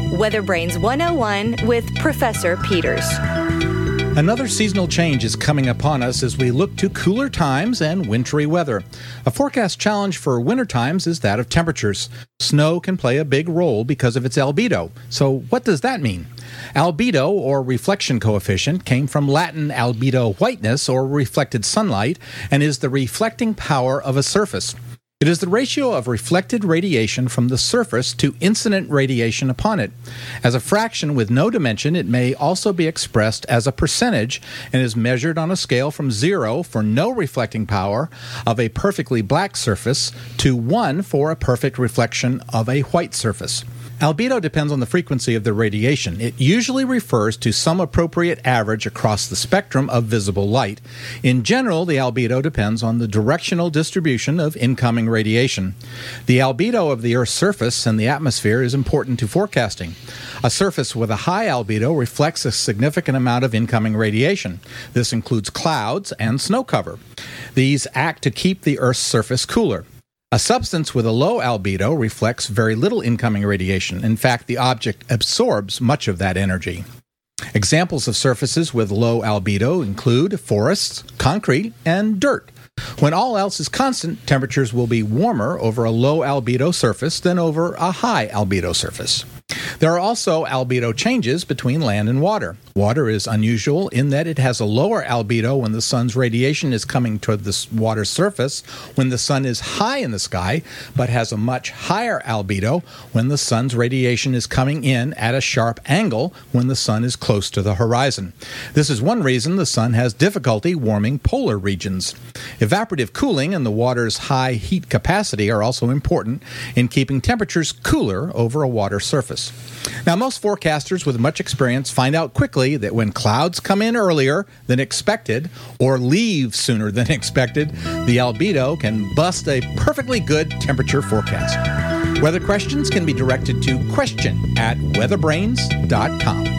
Weather Brains 101 with Professor Peters. Another seasonal change is coming upon us as we look to cooler times and wintry weather. A forecast challenge for winter times is that of temperatures. Snow can play a big role because of its albedo. So what does that mean? Albedo, or reflection coefficient, came from Latin albedo whiteness, or reflected sunlight, and is the reflecting power of a surface. It is the ratio of reflected radiation from the surface to incident radiation upon it. As a fraction with no dimension, it may also be expressed as a percentage and is measured on a scale from 0 for no reflecting power of a perfectly black surface to 1 for a perfect reflection of a white surface. Albedo depends on the frequency of the radiation. It usually refers to some appropriate average across the spectrum of visible light. In general, the albedo depends on the directional distribution of incoming radiation. The albedo of the Earth's surface and the atmosphere is important to forecasting. A surface with a high albedo reflects a significant amount of incoming radiation. This includes clouds and snow cover. These act to keep the Earth's surface cooler. A substance with a low albedo reflects very little incoming radiation. In fact, the object absorbs much of that energy. Examples of surfaces with low albedo include forests, concrete, and dirt. When all else is constant, temperatures will be warmer over a low albedo surface than over a high albedo surface. There are also albedo changes between land and water. Water is unusual in that it has a lower albedo when the sun's radiation is coming toward the water's surface when the sun is high in the sky, but has a much higher albedo when the sun's radiation is coming in at a sharp angle when the sun is close to the horizon. This is one reason the sun has difficulty warming polar regions. Evaporative cooling and the water's high heat capacity are also important in keeping temperatures cooler over a water surface. Now, most forecasters with much experience find out quickly that when clouds come in earlier than expected or leave sooner than expected, the albedo can bust a perfectly good temperature forecast. Weather questions can be directed to question@weatherbrains.com.